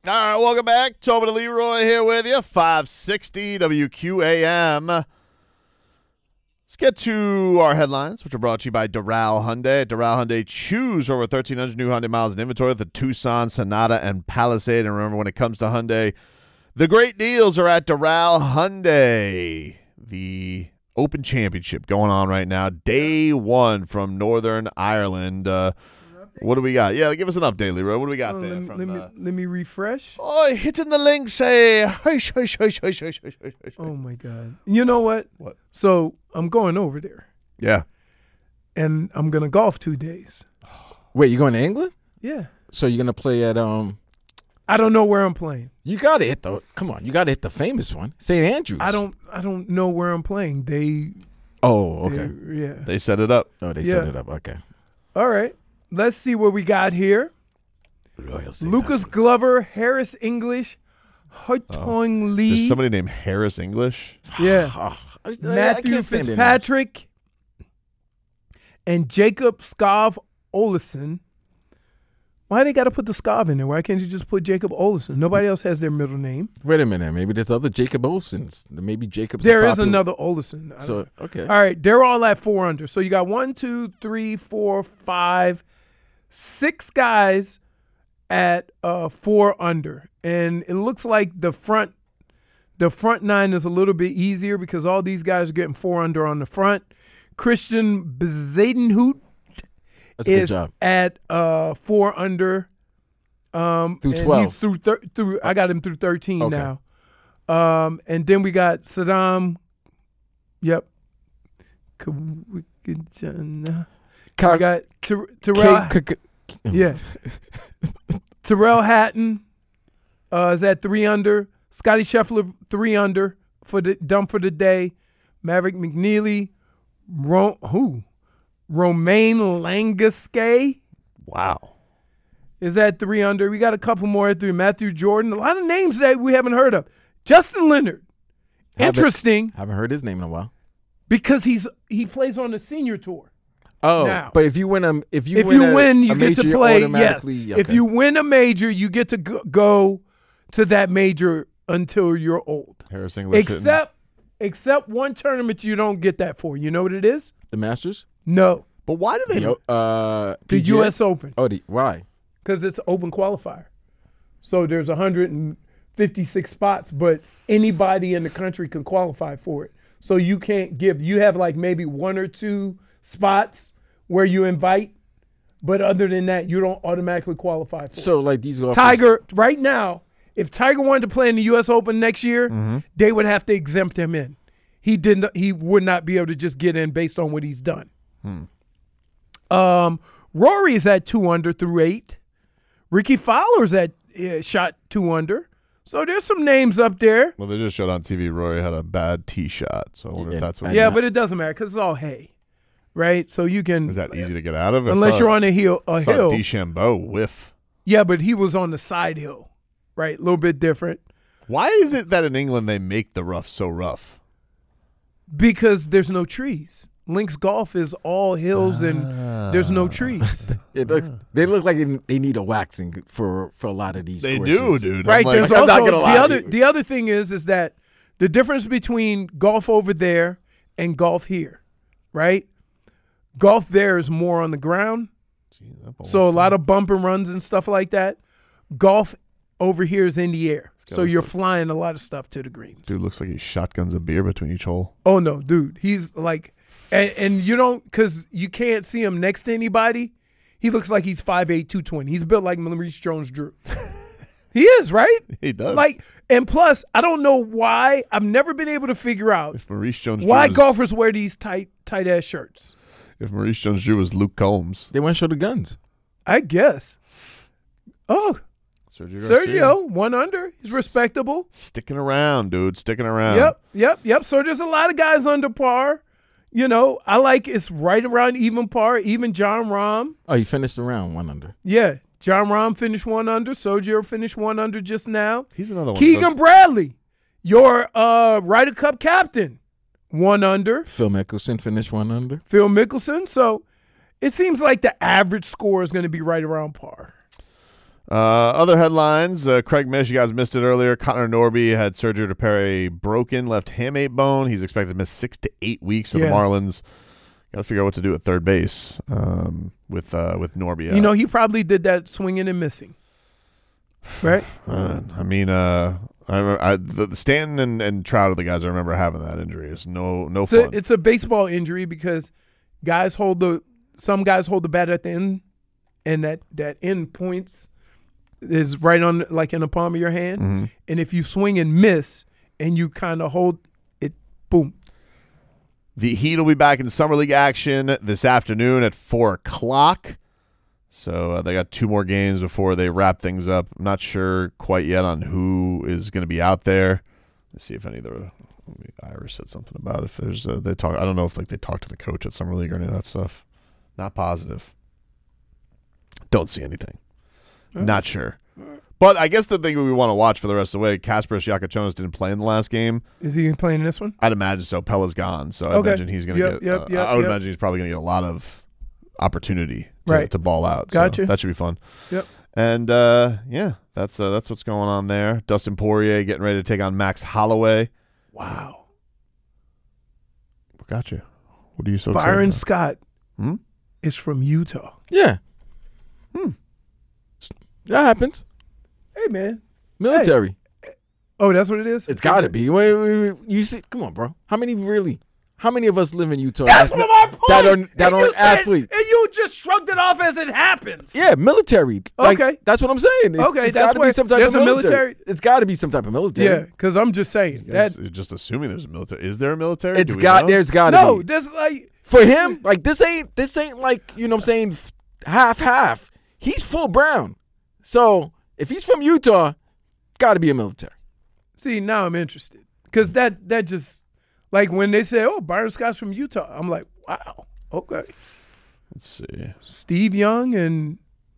All right, welcome back. Tobin and Leroy here with you, 560 WQAM. Let's get to our headlines, which are brought to you by Doral Hyundai. At Doral Hyundai, choose over 1,300 new Hyundai miles in inventory with the Tucson, Sonata, and Palisade. And remember, when it comes to Hyundai, the great deals are at Doral Hyundai. The Open Championship going on right now. Day one from Northern Ireland. What do we got? Yeah, give us an update, Leroy. What do we got there? Let me refresh. Oh, hitting the links, hey. Oh, my God. You know what? What? So I'm going over there, Yeah. and I'm going to golf 2 days. Wait, you going to England? Yeah. So you're gonna play at I don't know where I'm playing. You gotta hit the you gotta hit the famous one, St. Andrews. I don't know where I'm playing. Oh, okay. Yeah. They set it up. Oh, they set it up. Okay. All right. Let's see what we got here. Royal St. Lucas Andrews. Glover, Harris English, Hotong Lee. There's somebody named Harris English. Yeah. I Matthew can't stand their names. Fitzpatrick and Jacob Skov Olesen. Why they got to put the Skov in there? Why can't you just put Jacob Olesen? Nobody else has their middle name. Wait a minute. Maybe there's other Jacob Olsens. Maybe Jacob's There is popular. another Olesen. I So don't know. okay. All right, they're all at 4 under. So you got 1, 2, 3, 4, 5, 6 guys at 4 under, and it looks like the front 9 is a little bit easier because all these guys are getting 4 under on the front. Christian Bezadenhout That's a good is job. at 4 under. Through and 12. He's through. I got him through 13 Okay. now. And then we got Saddam. Yep. We got Terrell. Yeah. Terrell Hatton is at 3 under. Scotty Scheffler 3 under for the dump for the day. Maverick McNeely. Romain Langasque Wow. is at 3 under. We got a couple more at 3. Matthew Jordan. A lot of names that we haven't heard of. Justin Leonard. Interesting Haven't heard his name in a while. because he plays on the senior tour. Oh, Now. but if you win If you win, you get to play. Yes. automatically. If you win a major, you get to go to that major until you're old. Harris English. Except one tournament you don't get that for. You know what it is? the Masters, No. But why do they? The PGA? U.S. Open. Oh, why? Because it's open qualifier. So there's 156 spots, but anybody in the country can qualify for it. So you can't you have like maybe 1 or 2 spots where you invite, but other than that, you don't automatically qualify for it. So like these golfers, Tiger, right now, if Tiger wanted to play in the U.S. Open next year, they would have to exempt him in. He would not be able to just get in based on what he's done. Rory is at 2 under through 8. Ricky Fowler's at shot 2 under. So there's some names up there. Well, they just showed on TV Rory had a bad tee shot, so I wonder if that's what. Yeah, but it doesn't matter because it's all hay, right? So you can. Is that easy to get out of? Unless you're on a hill. DeChambeau whiff. Yeah, but he was on the side hill, right? A little bit different. Why is it that in England they make the rough so rough? Because there's no trees. Links Golf is all hills and there's no trees. they look like they need a waxing for a lot of these. They courses. do, dude. Right. I'm like, There's I'm not also gonna lie to you. the other thing is that the difference between golf over there and golf here, right? Golf there is more on the ground. So a lot of bump and runs and stuff like that. Golf over here is in the air. So you're flying a lot of stuff to the greens. Dude looks like he shotguns a beer between each hole. Oh, no, dude. He's like, and you don't, because you can't see him next to anybody. He looks like he's 5'8", 220. He's built like Maurice Jones-Drew. He is, right? He does. Like, and plus, I don't know why. I've never been able to figure out If Maurice Jones-Drew why was, golfers wear these tight-ass shirts. If Maurice Jones-Drew was Luke Combs. They want to show the guns. I guess. Oh, Sergio Garcia. Sergio, 1 under. He's respectable. Sticking around, dude. Sticking around. Yep. So there's a lot of guys under par. You know, I like it's right around even par. Even John Rahm. Oh, he finished the round 1 under. Yeah. John Rahm finished 1 under. Sergio finished 1 under just now. He's another one. Keegan Bradley, your Ryder Cup captain, 1 under. Phil Mickelson finished 1 under. Phil Mickelson. So it seems like the average score is going to be right around par. Other headlines, Craig Mish, you guys missed it earlier. Connor Norby had surgery to repair a broken left hamate bone. He's expected to miss 6 to 8 weeks. So the Marlins got to figure out what to do at third base with Norby out. You know, he probably did that swinging and missing, right? I mean, the Stanton and Trout are the guys I remember having that injury. It's no fun. It's a baseball injury because some guys hold the bat at the end, and that end points is right on, like, in the palm of your hand. Mm-hmm. And if you swing and miss and you kind of hold it, boom. The Heat will be back in Summer League action this afternoon at 4 o'clock. So they got 2 more games before they wrap things up. I'm not sure quite yet on who is going to be out there. Let's see if any of the Irish said something about if there's they talk. I don't know if they talked to the coach at Summer League or any of that stuff. Not positive. Don't see anything. Not sure. But I guess the thing we want to watch for the rest of the way, Kasparas Giacochonis didn't play in the last game. Is he playing this one? I'd imagine so. Pella's gone, so I imagine he's going to get. I would imagine he's probably going to get a lot of opportunity to ball out. Gotcha. So that should be fun. Yep. And that's what's going on there. Dustin Poirier getting ready to take on Max Holloway. Wow. What got you? What are you so excited Byron about? Scott is from Utah. Yeah. That happens. Hey, man. Military. Oh, that's what it is? It's got to be. Wait, you see? Come on, bro. How many of us live in Utah? That's my point. That aren't athletes. And you just shrugged it off as it happens. Yeah, military. Like, Okay. that's what I'm saying. Okay, it's got to be some type of military. It's got to be some type of military. Yeah, because I'm just saying. You're just assuming there's a military. Is there a military? There's got to No, be. there's like. For him, like this ain't like, you know what I'm saying, half. He's full brown. So if he's from Utah, got to be a military. See, now I'm interested. Because that just, like when they say, oh, Byron Scott's from Utah, I'm like, wow, okay. Let's see. Steve Young and,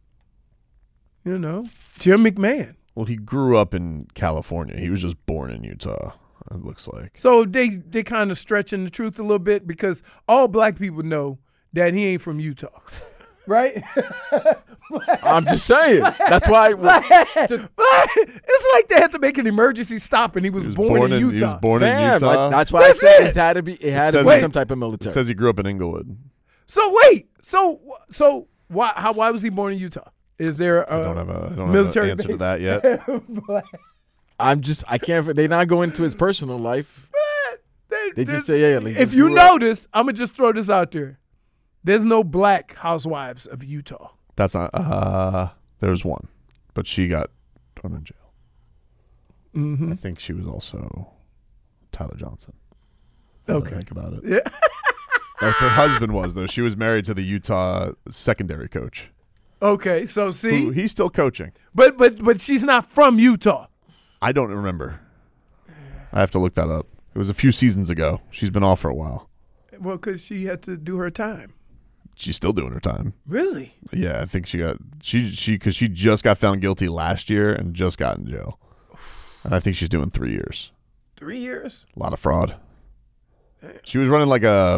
Jim McMahon. Well, he grew up in California. He was just born in Utah, it looks like. So they kind of stretching the truth a little bit because all black people know that he ain't from Utah, right? I'm just saying. That's why. It's like they had to make an emergency stop, and he was born in Utah. He was born in Utah. That's why I said it had to be some type of military. It says he grew up in Inglewood. So wait, so why was he born in Utah? Is there I don't have a military answer to that yet. I can't. They not go into his personal life. They just say, yeah. Like, if you notice, I'm gonna just throw this out there. There's no black housewives of Utah. That's not. There's one, but she got thrown in jail. Mm-hmm. I think she was also Tyler Johnson. Okay, think about it. Yeah. Like her husband was though. She was married to the Utah secondary coach. Okay, so see, he's still coaching, but she's not from Utah. I don't remember. I have to look that up. It was a few seasons ago. She's been off for a while. Well, because she had to do her time. She's still doing her time. Really? Yeah, I think because she just got found guilty last year and just got in jail. And I think she's doing 3 years. 3 years? A lot of fraud. She was running like a,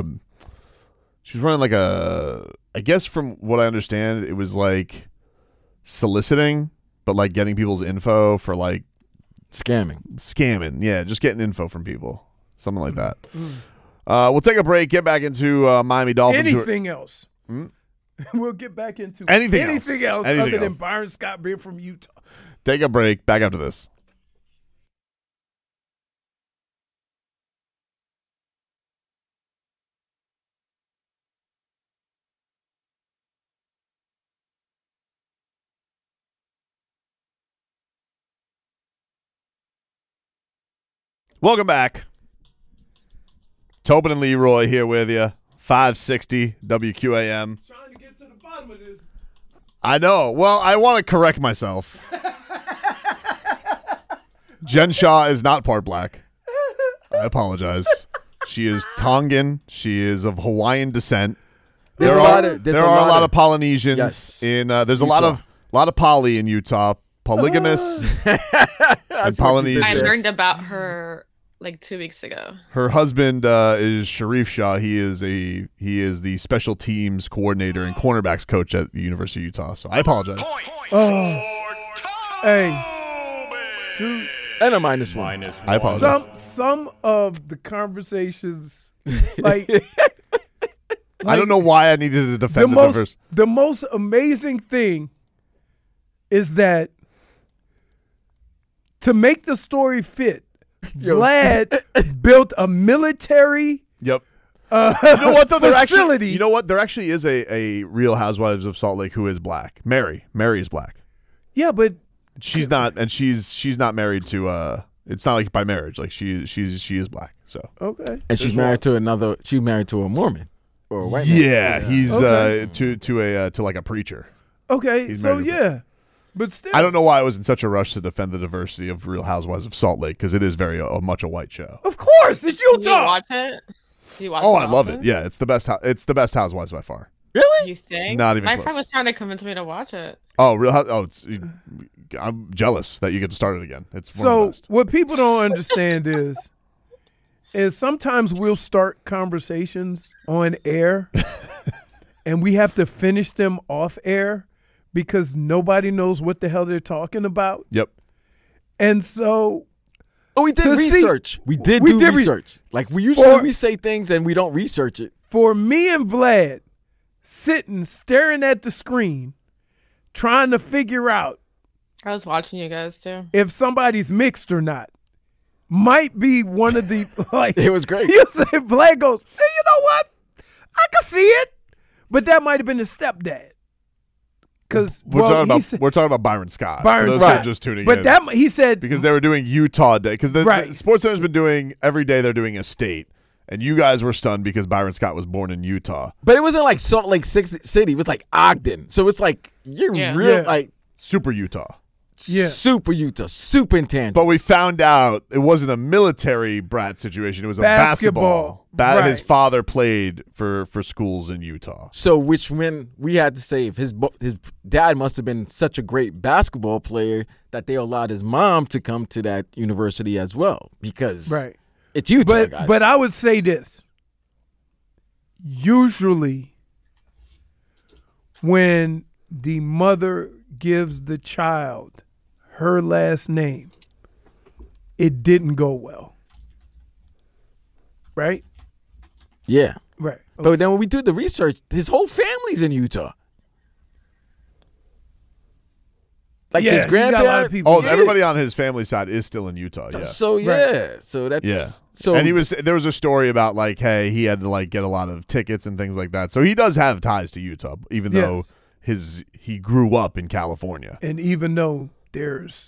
I guess from what I understand, it was like soliciting, but like getting people's info for like scamming. Yeah, just getting info from people. Something like that. We'll take a break, get back into Miami Dolphins. Anything else? We'll get back into anything else other than Byron Scott being from Utah. Take a break. Back after this. Welcome back. Tobin and Leroy here with you. 560 WQAM. Trying to get to the bottom of this. I know. Well, I want to correct myself. Jen Shaw is not part black. I apologize. She is Tongan. She is of Hawaiian descent. There are a lot of Polynesians in. There's Utah. a lot of poly in Utah. Polygamous and Polynesian. I learned about her like 2 weeks ago. Her husband is Sharif Shaw. He is the special teams coordinator and cornerbacks coach at the University of Utah. So I apologize. Hey, dude, And a -1. I apologize. some of the conversations, like I don't know why I needed to defend the diverse. the most amazing thing is that to make the story fit, Vlad built a military Yep. You know what though? facility. You know what? There actually is a Real Housewives of Salt Lake who is black. Mary is black. Yeah, but She's not, and she's not married to. It's not like by marriage. Like she is black. So okay. And she's married to another. She's married to a Mormon or a white man. yeah, he's Okay. to like a preacher. Okay, He's so married to- yeah, but still, I don't know why I was in such a rush to defend the diversity of Real Housewives of Salt Lake because it is very much a white show. Of course, it's Do you Utah. watch it? Do you watch Oh, it I love it. often? Yeah, it's the best. It's the best Housewives by far. Really? You think? Not even My close. friend was trying to convince me to watch it. Oh, I'm jealous that you get to start it again. It's one of the So best. what people don't understand is sometimes we'll start conversations on air, and we have to finish them off air because nobody knows what the hell they're talking about, Yep. and so. Oh, we did To see- research. We did we do did re- research. Like we usually For- we say things and we don't research it. For me and Vlad sitting staring at the screen, trying to figure out I was watching you guys too. if somebody's mixed or not, might be one of the like. It was great. You say Vlad goes, hey, you know what? I can see it, but that might have been his stepdad. Because We're talking about Byron Scott. Byron For those Scott. who are just tuning but in. that he said Because they were doing Utah Day. Because the Right. Sports Center's been doing every day. They're doing a state, and you guys were stunned because Byron Scott was born in Utah. But it wasn't like Salt Lake City. It was like Ogden. So it's like you're Yeah. real Yeah. like Super Utah. Yeah. super Utah, super intangible. But we found out it wasn't a military brat situation. It was a basketball. Basketball. His Right. father played for schools in Utah. So which when we had to say if his dad must have been such a great basketball player that they allowed his mom to come to that university as well because right. it's Utah, guys. But I would say this. Usually, when the mother gives the child her last name, it didn't go well. Right? yeah. Right. But then when we do the research, his whole family's in Utah. Like yeah, his you got a lot of grandparents. people. Oh, Yeah. everybody on his family side is still in Utah. Yeah. So yeah, so that's Yeah. So And there was a story about like, hey, he had to like get a lot of tickets and things like that. So he does have ties to Utah, even though he grew up in California. And even though there's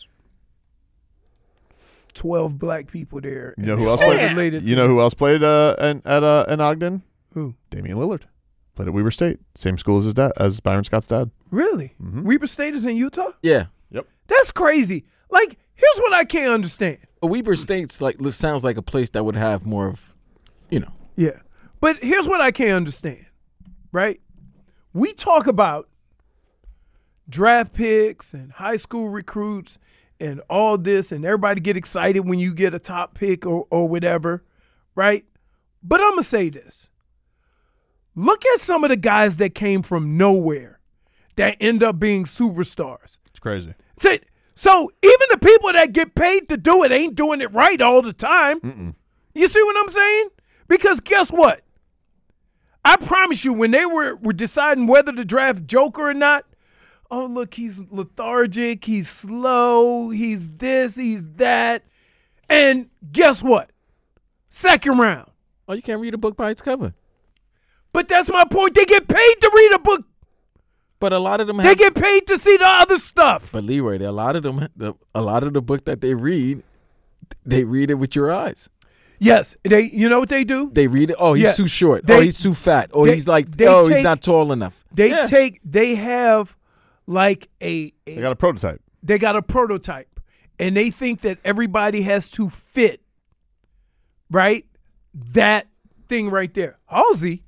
12 black people there, You know and who else they're all played? related to You know who else played in Ogden? who? Damian Lillard played at Weber State, same school as his dad, as Byron Scott's dad. Really? Mm-hmm. Weber State is in Utah? yeah. That's crazy. Like, here's what I can't understand. Weber State's like sounds like a place that would have more of, you know. Yeah. But here's what I can't understand, right? We talk about draft picks and high school recruits and all this, and everybody get excited when you get a top pick or whatever, right? But I'm going to say this. Look at some of the guys that came from nowhere that end up being superstars. It's crazy. So even the people that get paid to do it ain't doing it right all the time. You see what I'm saying? Because guess what? I promise you, when they were deciding whether to draft Joker or not, oh, look, he's lethargic, he's slow, he's this, he's that. And guess what? Second round. Oh, you can't read a book by its cover. But that's my point. They get paid to read a book. But a lot of them They have. get paid to see the other stuff. But Leroy, a lot of the book that they read it with your eyes. Yes, you know what they do? They read it. Oh, he's Yeah. too short. They- He's too fat. Or they- he's like, they he's take- not tall enough. They have like They got a prototype. they got a prototype, and they think that everybody has to fit, right? That thing right there. Halsey,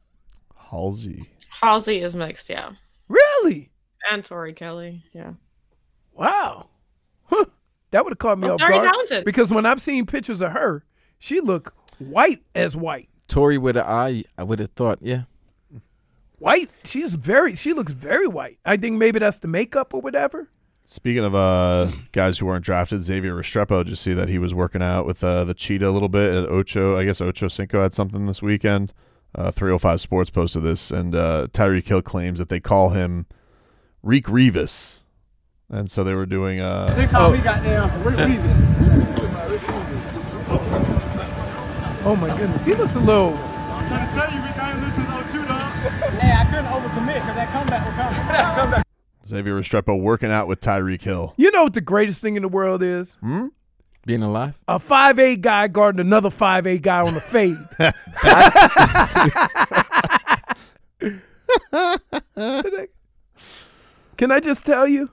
Halsey is mixed, yeah. really? And Tori Kelly, yeah. Wow. Huh. That would have caught me Well, off very guard. talented. Because when I've seen pictures of her, she look white as white. Tori with an eye, I would have thought, yeah. White. She looks very white. I think maybe that's the makeup or whatever. Speaking of guys who weren't drafted, Xavier Restrepo, just see that he was working out with the Cheetah a little bit at Ocho. I guess Ocho Cinco had something this weekend. 305 Sports posted this, and Tyreek Hill claims that they call him Reek Revis. And so they were doing They call me goddamn Rick Reeves. Oh my goodness, he looks a little. I'm trying to tell you, Rick, I ain't listening to 02, dog. Hey, I couldn't overcommit because that comeback will come. That comeback. Xavier Restrepo working out with Tyreek Hill. You know what the greatest thing in the world is? Being alive. A 5'8" guy guarding another 5'8" guy on the fade. Can I just tell you?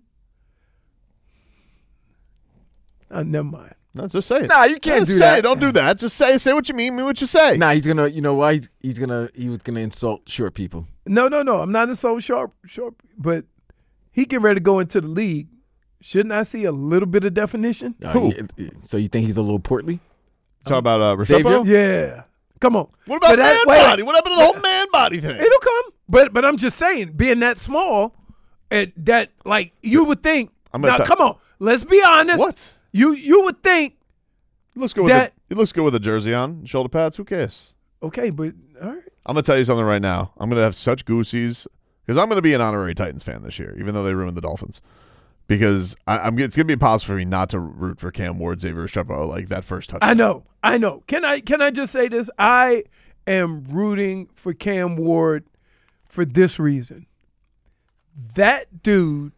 Never mind. No, just say it. Nah, you can't Just do say that. it. Don't do that. Just say what you mean what you say. Nah, he's gonna. You know why? He was gonna insult short people. No. I'm not so sharp, but he getting ready to go into the league. Shouldn't I see a little bit of definition? Who? So you think he's a little portly? Talk about Xavier? Restrepo? Yeah. Come on. What about But that- man wait. body? What happened to the whole man body thing? It'll come. But I'm just saying, being that small, that like you would think. I'm gonna Now, tell- come on. Let's be honest. What? You would think. He looks good he looks good with a jersey on, shoulder pads. Who cares? Okay, but all right. I'm gonna tell you something right now. I'm gonna have such goosies because I'm gonna be an honorary Titans fan this year, even though they ruined the Dolphins. Because it's gonna be impossible for me not to root for Cam Ward, Xavier Restrepo, like that first touchdown. I know. Can I just say this? I am rooting for Cam Ward for this reason. That dude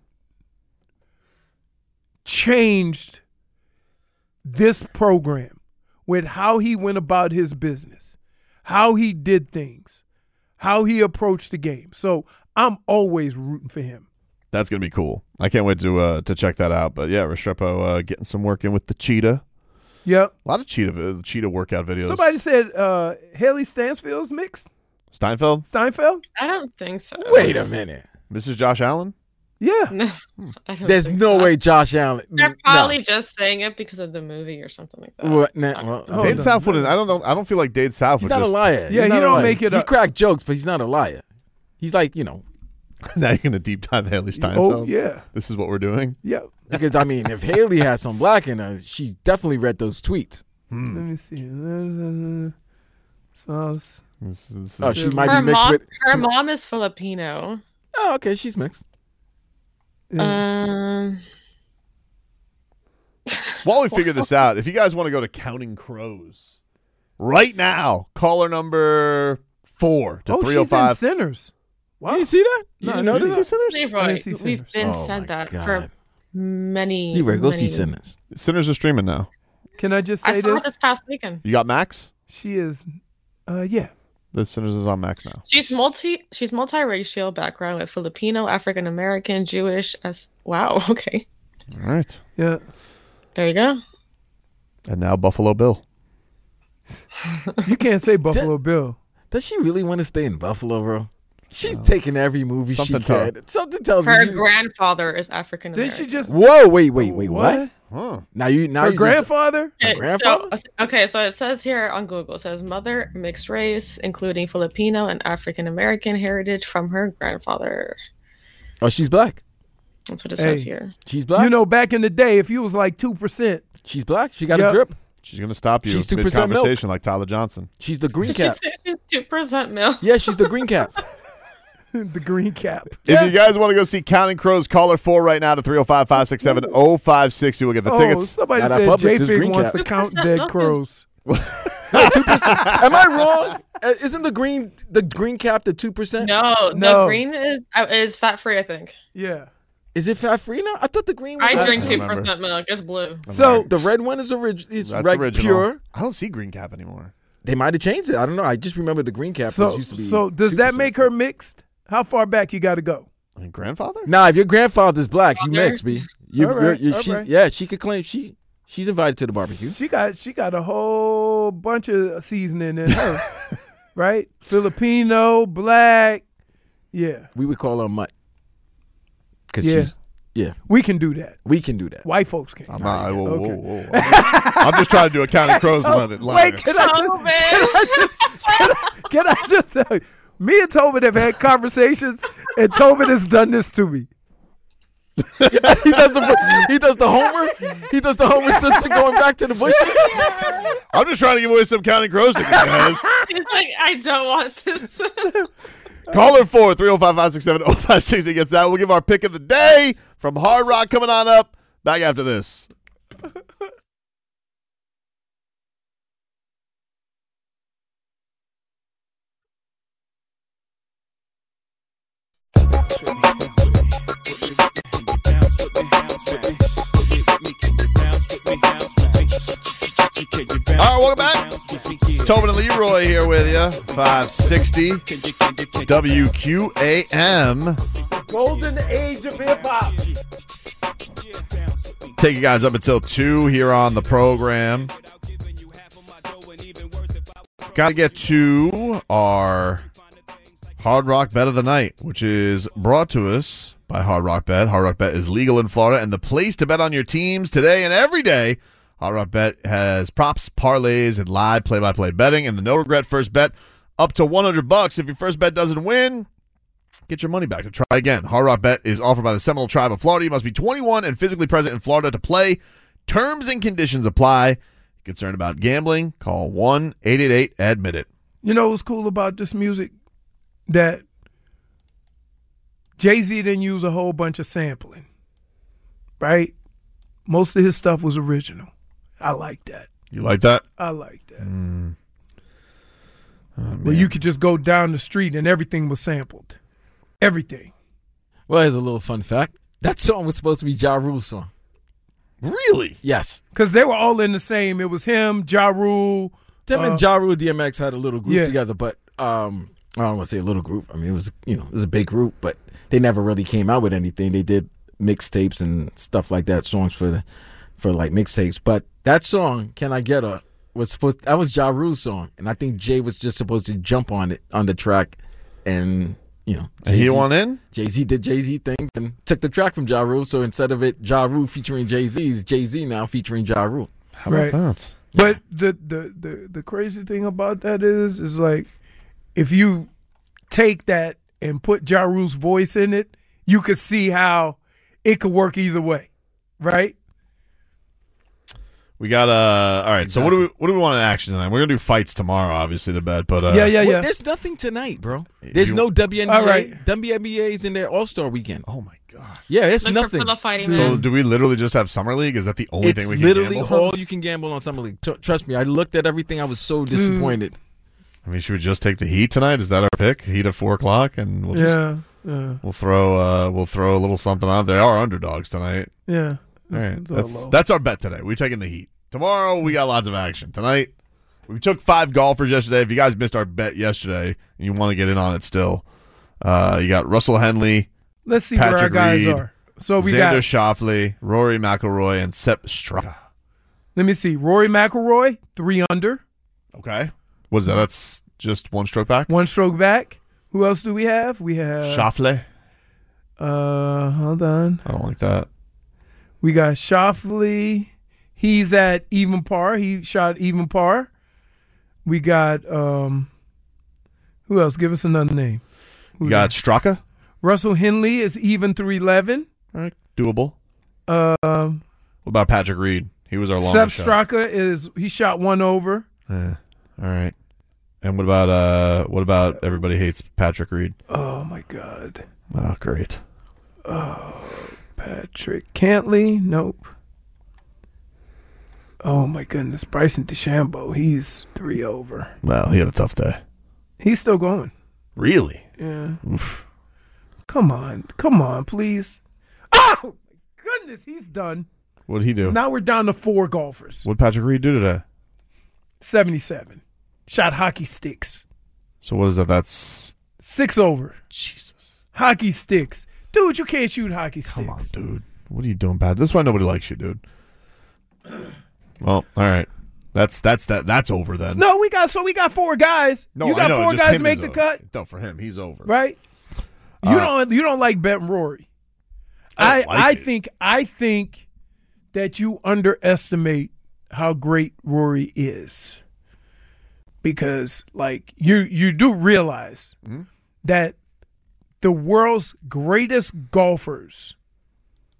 changed this program with how he went about his business, how he did things, how he approached the game. So I'm always rooting for him. That's gonna be cool. I can't wait to check that out. But yeah, Restrepo getting some work in with the Cheetah. Yep. A lot of cheetah workout videos. Somebody said Haley Stansfield's mixed. Steinfeld, Steinfeld? I don't think so. Wait a minute. Mrs. Josh Allen. Yeah. No, I don't There's think no so. way Josh Allen. They're probably just saying it because of the movie or something like that. No. What? Nah, well, Oh, Dade no. South wouldn't. I don't know. I don't feel like Dade South he's would not just. a liar. Yeah, He's he not a don't liar. make it He up. crack jokes, but he's not a liar. He's like, Now you're gonna deep dive Haley Steinfeld. Oh, yeah. This is what we're doing. Yep. because I mean, if Haley has some black in her, she definitely read those tweets. Let me see. Spouse. This Oh, is- she might her be mixed mom, with. her mom is Filipino. Oh, okay, she's mixed. While we figure this out, if you guys want to go to Counting Crows right now, caller number 4 to Oh, she's in 305. Sinners. Wow. You didn't see that? You No, didn't I know didn't that? see Sinners? Leroy, I didn't see we've Sinners. been Oh, my said that God. for many. Leroy, go see many- Sinners. Sinners are streaming now. Can I just I say saw it this? this past weekend. You got Max? She is, yeah. The Sinners is on Max now. She's multiracial background with Filipino, African American, Jewish. Wow. Okay. All right. Yeah. There you go. And now Buffalo Bill. You can't say Buffalo Bill. Does she really want to stay in Buffalo, bro? She's taking every movie Something she can. Something tells Her me. grandfather is African Did American. she just Whoa, wait, what? Huh. Now you her grandfather? Her grandfather? So it says here on Google, it says mother mixed race, including Filipino and African American heritage from her grandfather. Oh, she's black. That's what it says Hey. here. She's black. You know, back in the day, if you was like 2%, she's black. She got Yep. a drip. She's going to stop you She's 2% mid-conversation like Tyler Johnson. She's the green She's cap. 2% milk. Yeah, she's the green cap. the green cap. If you guys want to go see Counting Crows, caller 4 right now to 305-567-0560. We'll get the Oh, tickets. somebody Not at said Publix, it's J-Fig green wants cap. to count dead crows. 2%. Am I wrong? Isn't the green cap the 2%? No, No. the green is fat free, I think. Yeah. Is it fat free now? I thought the green was. I drink don't 2% remember. milk. It's blue. So, The red one is original. It's That's right, original. pure. I don't see green cap anymore. They might have changed it. I don't know. I just remember the green cap. so, used to be so does that 2%. make her mixed? How far back you got to go? I mean, grandfather? Nah, if your grandfather's black, you Father? mix, B. All right, all She, right. yeah, she could claim she's invited to the barbecue. She got a whole bunch of seasoning in her, right? Filipino, black. Yeah, We would call her mutt. Because Yeah. we can do that. we can do that. White folks can. I'm not. Whoa, Okay. whoa, whoa. I'm just trying to do a Counting Crows line. Wait, can I just, Oh, man. can I just tell you? Me and Tobin have had conversations, and Tobin has done this to me. He does the Homer. He does the Homer Simpson going back to the bushes. I'm just trying to give away some Counting Crows tickets, guys. He's like, I don't want this. Caller 4-305-567-0560 gets that. We'll give our pick of the day from Hard Rock coming on up. Back after this. All right, welcome back. It's Tobin and Leroy here with you. 560 WQAM. Golden age of hip hop. Take you guys up until 2 here on the program. Got to get to our Hard Rock Bet of the Night, which is brought to us by Hard Rock Bet. Hard Rock Bet is legal in Florida and the place to bet on your teams today and every day. Hard Rock Bet has props, parlays, and live play-by-play betting, and the no-regret first bet up to $100. If your first bet doesn't win, get your money back to try again. Hard Rock Bet is offered by the Seminole Tribe of Florida. You must be 21 and physically present in Florida to play. Terms and conditions apply. Concerned about gambling? Call 1-888-ADMIT-IT. You know what's cool about this music? That Jay-Z didn't use a whole bunch of sampling, right? Most of his stuff was original. I like that. You like that? I like that. Oh, Where you could just go down the street and everything was sampled. Everything. Well, here's a little fun fact. That song was supposed to be Ja Rule's song. Really? Yes. Because they were all in the same. It was him, Ja Rule. Them and Ja Rule DMX had a little group yeah. together, but I don't want to say a little group. I mean, it was a big group, but they never really came out with anything. They did mixtapes and stuff like that, songs for like mixtapes. But that song, Can I Get Her, that was Ja Rule's song, and I think Jay was just supposed to jump on it on the track, and And he went in? Jay-Z did Jay-Z things and took the track from Ja Rule. So instead of it Ja Rule featuring Jay-Z, it's Jay-Z now featuring Ja Rule. How about that? But the crazy thing about that is like, if you take that and put Ja Rule's voice in it, you could see how it could work either way, right? We got all right. So what do we want in action tonight? We're gonna do fights tomorrow, obviously, to bet. But Well, there's nothing tonight, bro. There's no WNBA. All right. WNBA's in their All-Star weekend. Oh my god. Yeah, it's Look nothing. for the fighting So man. do we literally just have Summer League? Is that the only It's thing we can literally gamble on? all you can gamble on Summer League. Trust me, I looked at everything. I was so disappointed. I mean, should we just take the Heat tonight? Is that our pick? Heat at 4:00, and we'll just we'll throw a little something out. They are underdogs tonight. Yeah. All right, It's all low. that's our bet today. We're taking the Heat. Tomorrow we got lots of action. Tonight we took 5 golfers yesterday. If you guys missed our bet yesterday and you want to get in on it still, you got Russell Henley, Let's see Patrick where our guys Reed, are. So we Xander got, Schauffele, Rory McIlroy, and Sepp Straka. let me see, Rory McIlroy, 3 under, Okay, what is that? That's just 1 stroke back. 1 stroke back. Who else do we have? We have Schauffele. hold on. I don't like that. We got Schauffele. He's at even par. He shot even par. We got who else? Give us another name. You got Straka. Russell Henley is even 311. All right, doable. What What about Patrick Reed? He was our Sepp longest shot. Straka he shot 1 over. All right. And what about everybody hates Patrick Reed? Oh my God. Oh, great. Patrick Cantley, nope. Oh my goodness, Bryson DeChambeau, he's 3 over. Well, he had a tough day. He's still going. Really? Yeah. Oof. Come on, please. Oh my goodness, he's done. What'd he do? Now we're down to 4 golfers. What'd Patrick Reed do today? 77. Shot hockey sticks. So what is that? That's 6 over. Jesus. Hockey sticks. Dude, you can't shoot hockey sticks. Come on, dude. What are you doing, Pat? This is why nobody likes you, dude. Well, all right. That's over then. No, we got 4 guys. No, you got I know. 4 just guys him make is the over. cut, No, for him, he's over. right? You don't like betting Rory. I think that you underestimate how great Rory is. Because like you do realize that the world's greatest golfers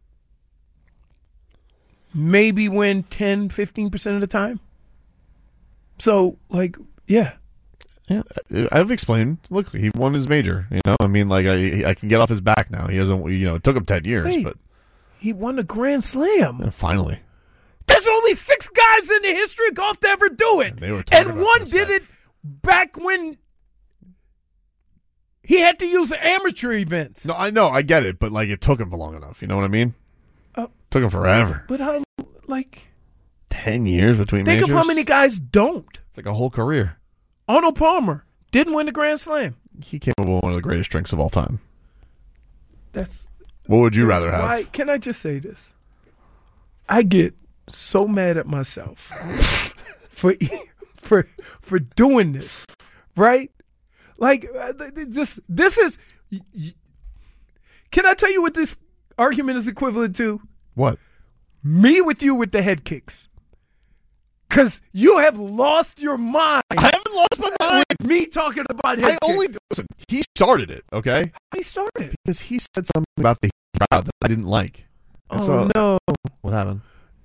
maybe win 10, 15% of the time. So, like, yeah. Yeah, I've explained. Look, he won his major. You know, I mean, like I can get off his back now. He hasn't. You know, it took him 10 years, Wait, but he won a Grand Slam. finally. There's only 6 guys in the history of golf to ever do it, And they were talking and about one this did guy. it back when he had to use amateur events. No, I know, I get it, but like it took him long enough. You know what I mean? Took him forever. But how, like, 10 years between think majors. of how many guys don't. It's like a whole career. Arnold Palmer didn't win the Grand Slam. He came up with one of the greatest drinks of all time. That's What would you rather have? why. Can I just say this? I get so mad at myself for doing this, right? Like, just this is. Can I tell you what this argument is equivalent to? What? Me with you with the head kicks. Because you have lost your mind. I haven't lost my mind. Me talking about head kicks. Listen. He started it, okay? He started. Because he said something about the crowd that I didn't like. And Oh, so, no. what happened?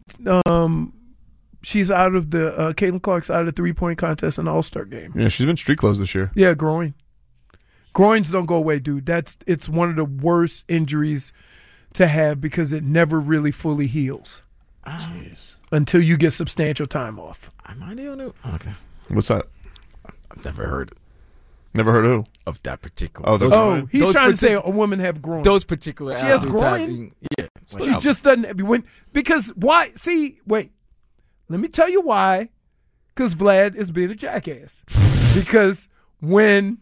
She's out of the Caitlin Clark's out of the 3-point contest in the All-Star game. Yeah, she's been street closed this year. Yeah, groin. Groins don't go away, dude. It's one of the worst injuries to have because it never really fully heals. Jeez. Until you get substantial time off. Am I the only? Okay, What's that? I've never heard Never heard who? of that particular. Oh, those- Oh, he's those trying to say partic- a woman have groin. those particular. She has athletes have- groin? Yeah. She just doesn't because why? See, wait. Let me tell you why. Because Vlad is being a jackass. Because when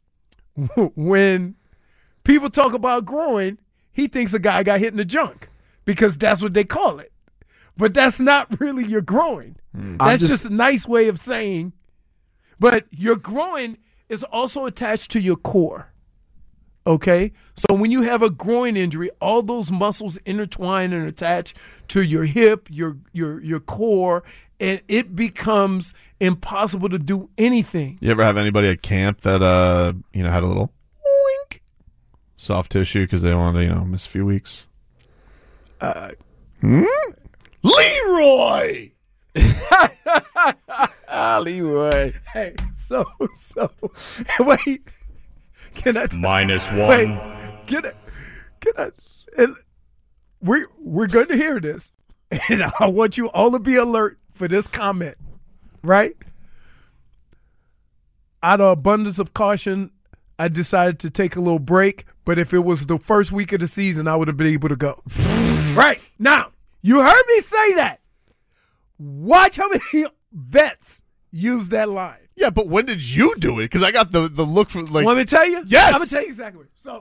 people talk about groin, he thinks a guy got hit in the junk because that's what they call it. But that's not really your groin. That's just a nice way of saying. But your groin is also attached to your core. Okay? So when you have a groin injury, all those muscles intertwine and attach to your hip, your core, and it becomes impossible to do anything. You ever have anybody at camp that had a little wink, soft tissue because they wanted to miss a few weeks? Leroy. Leroy. Hey, so wait. Can I -1. wait? Can I? And we're going to hear this, and I want you all to be alert for this comment, right? Out of abundance of caution, I decided to take a little break. But if it was the first week of the season, I would have been able to go. Right now, you heard me say that. Watch how many vets use that line. Yeah, but when did you do it? Because I got the look for like. Want me to tell you? Yes. I'm going to tell you exactly. So,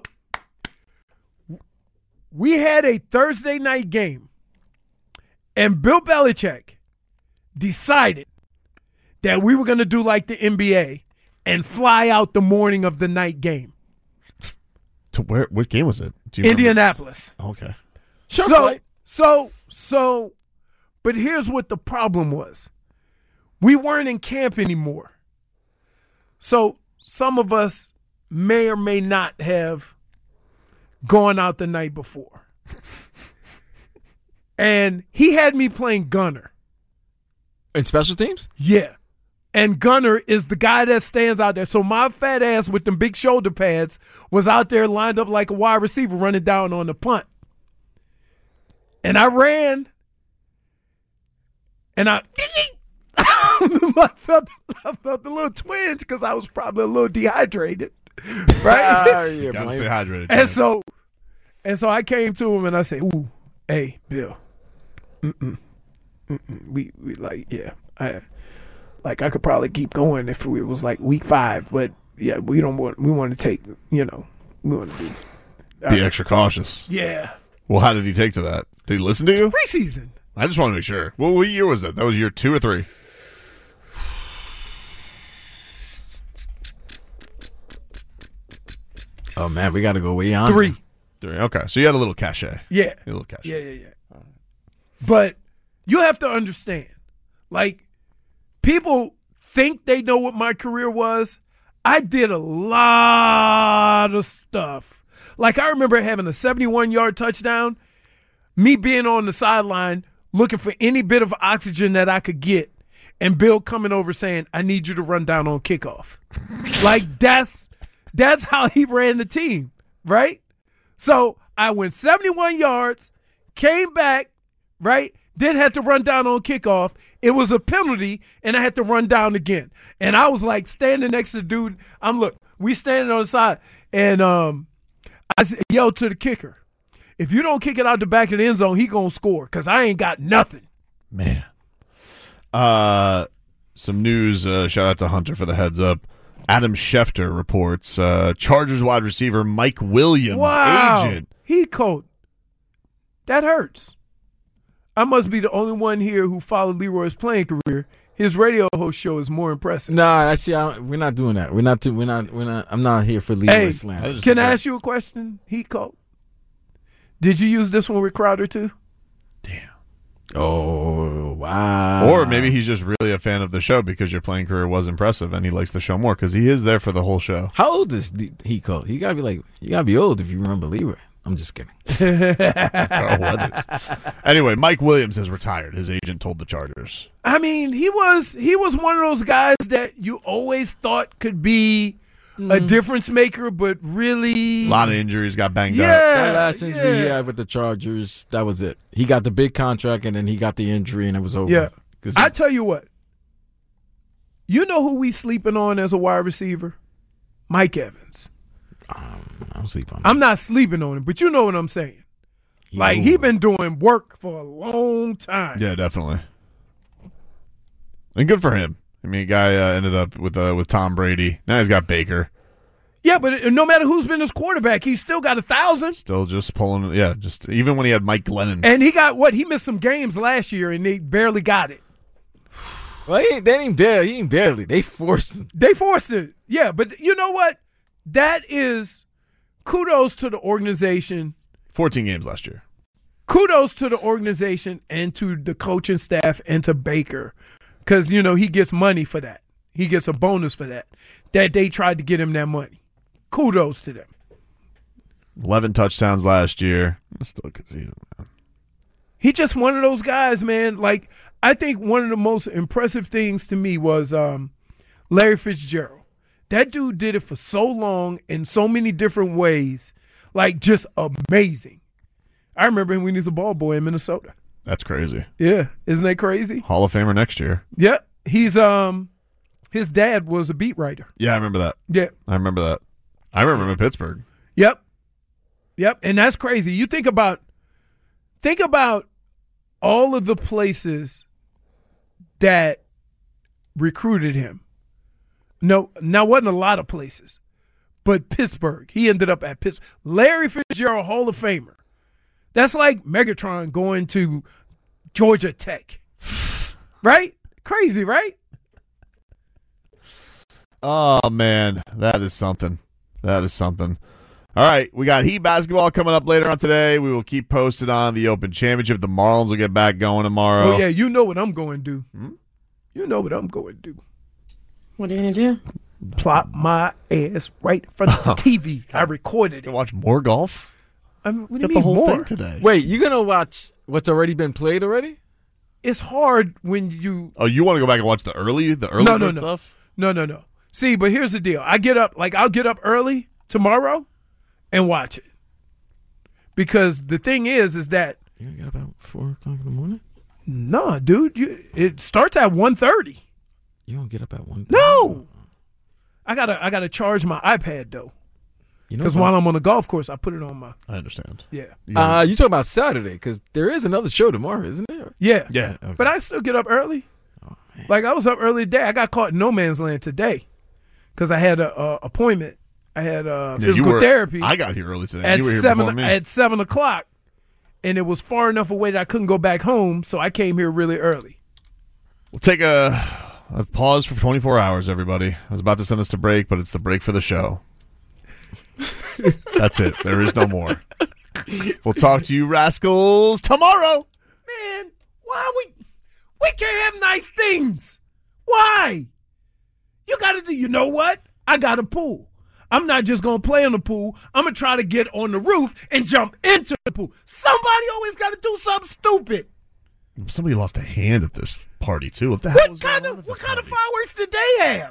we had a Thursday night game, and Bill Belichick decided that we were going to do like the NBA and fly out the morning of the night game. To where? What game was it? Do you remember? Indianapolis. Okay. So, but here's what the problem was. We weren't in camp anymore. So some of us may or may not have gone out the night before. And he had me playing gunner. In special teams? Yeah. And gunner is the guy that stands out there. So my fat ass with them big shoulder pads was out there lined up like a wide receiver running down on the punt. And I ran. And I felt a little twinge because I was probably a little dehydrated. Right? Yeah, Gotta blame- stay hydrated. And so I came to him and I said, "Ooh, hey, Bill, we like, yeah, I could probably keep going if it was like week 5, but yeah, we want to take, we want to Be extra cautious. yeah, Well, how did he take to that? Did he listen to you? preseason." I just want to make sure. Well, what year was that? That was year 2 or 3? Oh man, we got to go way on. 3. 3. Okay, so you had a little cachet. Yeah. A little cachet. Yeah. But you have to understand, like, people think they know what my career was. I did a lot of stuff. Like, I remember having a 71-yard touchdown, me being on the sideline, looking for any bit of oxygen that I could get, and Bill coming over saying, I need you to run down on kickoff. Like, that's how he ran the team, right? So I went 71 yards, came back, right? Then had to run down on kickoff. It was a penalty, and I had to run down again. And I was like standing next to the dude. We standing on the side, and I yelled to the kicker, if you don't kick it out the back of the end zone, he gonna score, because I ain't got nothing. Man. Some news, shout out to Hunter for the heads up. Adam Schefter reports Chargers wide receiver Mike Williams' agent. He coach. That hurts. I must be the only one here who followed Leroy's playing career. His radio host show is more impressive. Nah, we're not doing that. We're not. I'm not here for Leroy slam. Can I ask you a question? He coach. Did you use this one with Crowder too? Damn. Oh, wow. Or maybe he's just really a fan of the show because your playing career was impressive and he likes the show more because he is there for the whole show. How old is he called? You gotta be old if you remember Leroy. I'm just kidding. Anyway, Mike Williams has retired. His agent told the Chargers. I mean, he was one of those guys that you always thought could be a difference maker, but really a lot of injuries, got banged up. That last injury he had with the Chargers, that was it. He got the big contract and then he got the injury and it was over. Yeah. I tell you what. You know who we sleeping on as a wide receiver? Mike Evans. I don't sleep on him. I'm not sleeping on him, but you know what I'm saying. He been doing work for a long time. Yeah, definitely. And good for him. I mean, a guy ended up with Tom Brady. Now he's got Baker. Yeah, but no matter who's been his quarterback, he's still got 1,000. Still just pulling. Yeah, just even when he had Mike Glennon. And he got what? He missed some games last year, and they barely got it. Well, he ain't barely. They forced him. They forced it. Yeah, but you know what? That is kudos to the organization. 14 games last year. Kudos to the organization and to the coaching staff and to Baker. Because, he gets money for that. He gets a bonus for that. That they tried to get him that money. Kudos to them. 11 touchdowns last year. Still a good season, man. He just one of those guys, man. Like, I think one of the most impressive things to me was Larry Fitzgerald. That dude did it for so long in so many different ways. Like, just amazing. I remember him when he was a ball boy in Minnesota. That's crazy. Yeah. Isn't that crazy? Hall of Famer next year. Yeah. He's his dad was a beat writer. Yeah, I remember that. Yeah. I remember that. I remember him in Pittsburgh. Yep. And that's crazy. You think about all of the places that recruited him. No, now wasn't a lot of places, but Pittsburgh. He ended up at Pittsburgh. Larry Fitzgerald, Hall of Famer. That's like Megatron going to Georgia Tech. Right? Crazy, right? Oh, man. That is something. All right. We got Heat basketball coming up later on today. We will keep posted on the Open Championship. The Marlins will get back going tomorrow. Oh, yeah. You know what I'm going to do. You know what I'm going to do. What are you going to do? Plop my ass right in front of the TV. I recorded it. You watch more golf? I mean, what do Got you the mean whole more? thing today. Wait, you gonna watch what's already been played already? It's hard when you. Oh, you want to go back and watch the early No. stuff? No. See, but here's the deal. I'll get up early tomorrow and watch it. Because the thing is that. You get up about 4 o'clock in the morning? No, dude. It starts at 1:30. You don't get up at 1:30? No. I gotta charge my iPad though. Because while I'm on the golf course, I put it on my. I understand. Yeah. You talking about Saturday? Because there is another show tomorrow, isn't there? Yeah. Yeah. Okay. But I still get up early. Oh, man. Like I was up early today. I got caught in no man's land today because I had a appointment. I had physical therapy. I got here early today. At You were here 7 before me. at 7 o'clock, and it was far enough away that I couldn't go back home, so I came here really early. We'll take a pause for 24 hours, everybody. I was about to send us to break, but it's the break for the show. That's it. There is no more. We'll talk to you rascals tomorrow. Man, why we can't have nice things? Why? You got to do. You know what? I got a pool. I'm not just going to play in the pool. I'm going to try to get on the roof and jump into the pool. Somebody always got to do something stupid. somebody lost a hand at this party too. What the hell? What kind of fireworks did they have?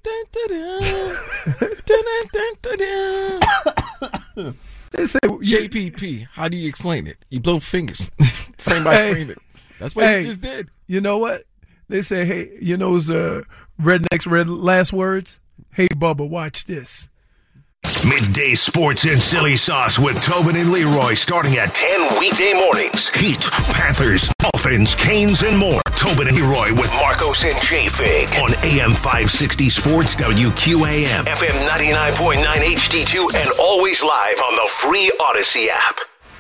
They say, JPP. How do you explain it? You blow fingers, frame by frame it. That's what you just did. You know what? They say, hey, you know those rednecks' last words? Hey, Bubba, watch this. Midday Sports and Silly Sauce with Tobin and Leroy starting at 10 weekday mornings. Heat, Panthers, Dolphins, Canes, and more. Tobin and Leroy with Marcos and J-Fig on AM 560 Sports WQAM, FM 99.9 HD2, and always live on the free Odyssey app.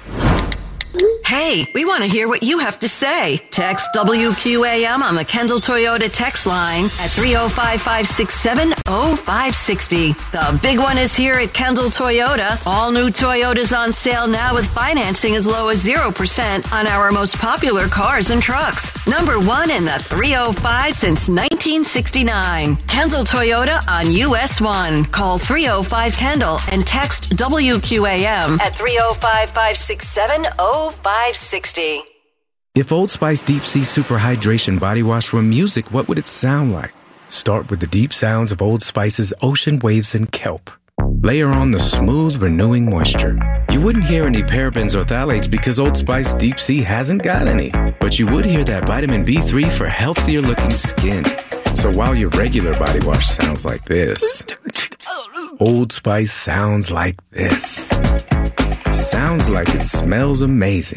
Hey, we want to hear what you have to say. Text WQAM on the Kendall Toyota text line at 305-567-0560. The big one is here at Kendall Toyota. All new Toyotas on sale now with financing as low as 0% on our most popular cars and trucks. Number one in the 305 since 1969. Kendall Toyota on US 1. Call 305-KENDALL and text WQAM at 305-567-0560. If Old Spice Deep Sea Super Hydration Body Wash were music, what would it sound like? Start with the deep sounds of Old Spice's ocean waves and kelp. Layer on the smooth, renewing moisture. You wouldn't hear any parabens or phthalates because Old Spice Deep Sea hasn't got any. But you would hear that vitamin B3 for healthier looking skin. So while your regular body wash sounds like this, Old Spice sounds like this. Sounds like it smells amazing.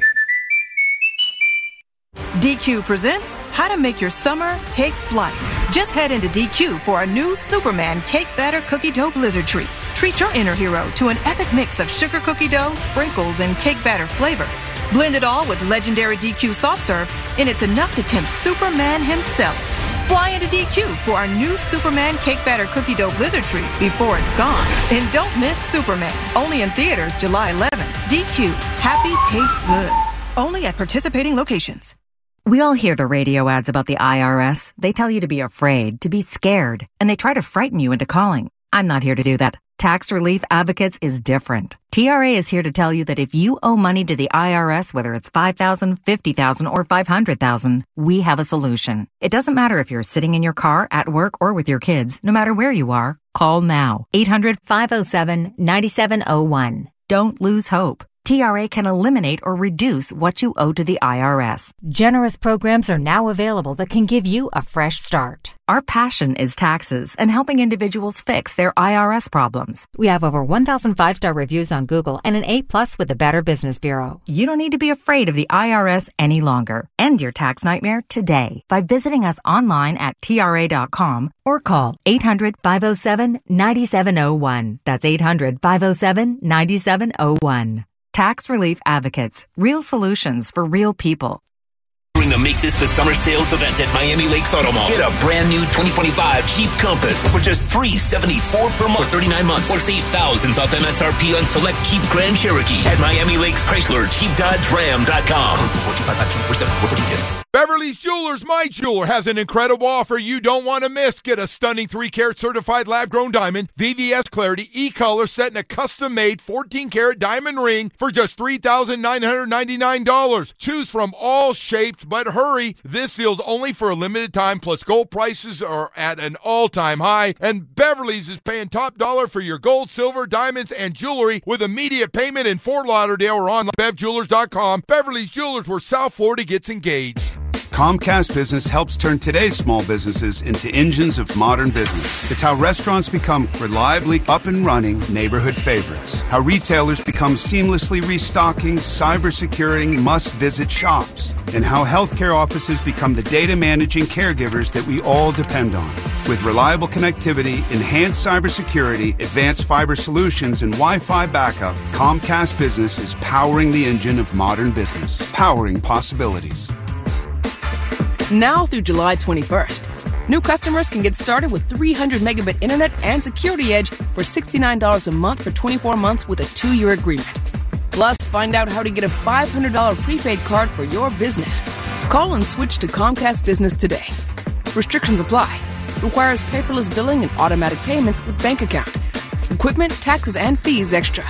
DQ presents How to Make Your Summer Take Flight. Just head into DQ for a new Superman Cake Batter Cookie Dough Blizzard Treat. Treat your inner hero to an epic mix of sugar cookie dough, sprinkles, and cake batter flavor. Blend it all with legendary DQ soft serve, and it's enough to tempt Superman himself. Fly into DQ for our new Superman Cake Batter Cookie Dough Blizzard Treat before it's gone. And don't miss Superman. Only in theaters July 11th. DQ. Happy tastes good. Only at participating locations. We all hear the radio ads about the IRS. They tell you to be afraid, to be scared, and they try to frighten you into calling. I'm not here to do that. Tax Relief Advocates is different. TRA is here to tell you that if you owe money to the IRS, whether it's $5,000, $50,000, or $500,000, we have a solution. It doesn't matter if you're sitting in your car, at work, or with your kids. No matter where you are, call now. 800-507-9701. Don't lose hope. TRA can eliminate or reduce what you owe to the IRS. Generous programs are now available that can give you a fresh start. Our passion is taxes and helping individuals fix their IRS problems. We have over 1,000 5-star reviews on Google and an A+ with the Better Business Bureau. You don't need to be afraid of the IRS any longer. End your tax nightmare today by visiting us online at TRA.com or call 800-507-9701. That's 800-507-9701. Tax Relief Advocates. Real solutions for real people. During the Make This the Summer sales event at Miami Lakes Auto Mall, get a brand new 2025 Jeep Compass for just $374 per month for 39 months, or save thousands off MSRP on select Jeep Grand Cherokee at Miami Lakes Chrysler, JeepDodgeRam.com. For details. Beverly's Jewelers, my jeweler, has an incredible offer you don't want to miss. Get a stunning 3-carat certified lab-grown diamond, VVS Clarity, E-color set in a custom-made 14-carat diamond ring for just $3,999. Choose from all shapes, but hurry. This deal's only for a limited time, plus gold prices are at an all-time high, and Beverly's is paying top dollar for your gold, silver, diamonds, and jewelry with immediate payment in Fort Lauderdale or online at BevJewelers.com. Beverly's Jewelers, where South Florida gets engaged. Comcast Business helps turn today's small businesses into engines of modern business. It's how restaurants become reliably up and running neighborhood favorites. How retailers become seamlessly restocking, cybersecurity must-visit shops. And how healthcare offices become the data managing caregivers that we all depend on. With reliable connectivity, enhanced cybersecurity, advanced fiber solutions, and Wi-Fi backup, Comcast Business is powering the engine of modern business. Powering possibilities. Now through July 21st, new customers can get started with 300 megabit internet and Security Edge for $69 a month for 24 months with a 2-year agreement. Plus, find out how to get a $500 prepaid card for your business. Call and switch to Comcast Business today. Restrictions apply. Requires paperless billing and automatic payments with bank account. Equipment, taxes, and fees extra.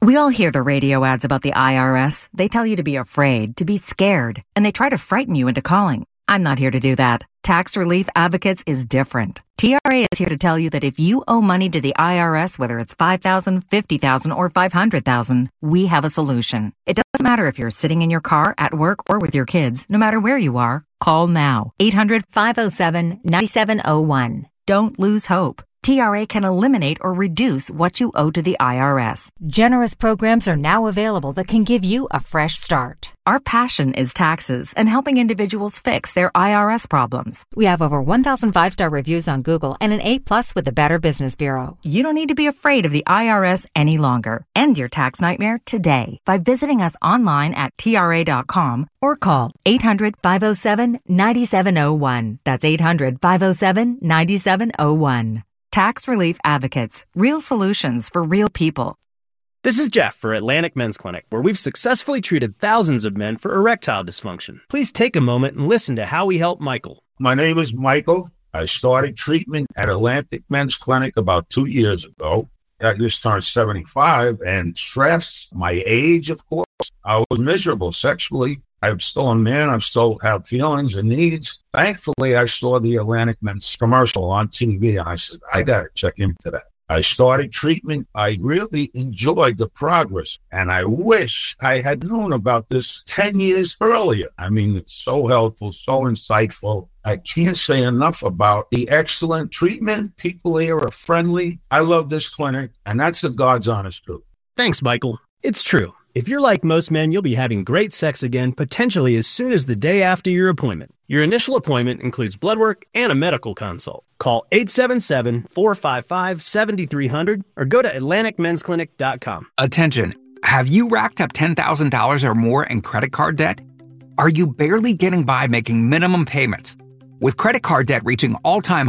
We all hear the radio ads about the IRS. They tell you to be afraid, to be scared, and they try to frighten you into calling. I'm not here to do that. Tax Relief Advocates is different. TRA is here to tell you that if you owe money to the IRS, whether it's $5,000, $50,000, or $500,000, we have a solution. It doesn't matter if you're sitting in your car, at work, or with your kids. No matter where you are, call now. 800-507-9701. Don't lose hope. TRA can eliminate or reduce what you owe to the IRS. Generous programs are now available that can give you a fresh start. Our passion is taxes and helping individuals fix their IRS problems. We have over 1,000 5-star reviews on Google and an A+ with the Better Business Bureau. You don't need to be afraid of the IRS any longer. End your tax nightmare today by visiting us online at TRA.com or call 800-507-9701. That's 800-507-9701. Tax Relief Advocates. Real solutions for real people. This is Jeff for Atlantic Men's Clinic, where we've successfully treated thousands of men for erectile dysfunction. Please take a moment and listen to how we help Michael. My name is Michael. I started treatment at Atlantic Men's Clinic about 2 years ago. I just turned 75 and stressed, my age, of course. I was miserable sexually. I'm still a man. I still have feelings and needs. Thankfully, I saw the Atlantic Men's commercial on TV, and I said, I got to check into that. I started treatment. I really enjoyed the progress, and I wish I had known about this 10 years earlier. I mean, it's so helpful, so insightful. I can't say enough about the excellent treatment. People here are friendly. I love this clinic, and that's the God's honest truth. Thanks, Michael. It's true. If you're like most men, you'll be having great sex again, potentially as soon as the day after your appointment. Your initial appointment includes blood work and a medical consult. Call 877-455-7300 or go to AtlanticMen'sClinic.com. Attention. Have you racked up $10,000 or more in credit card debt? Are you barely getting by making minimum payments? With credit card debt reaching all-time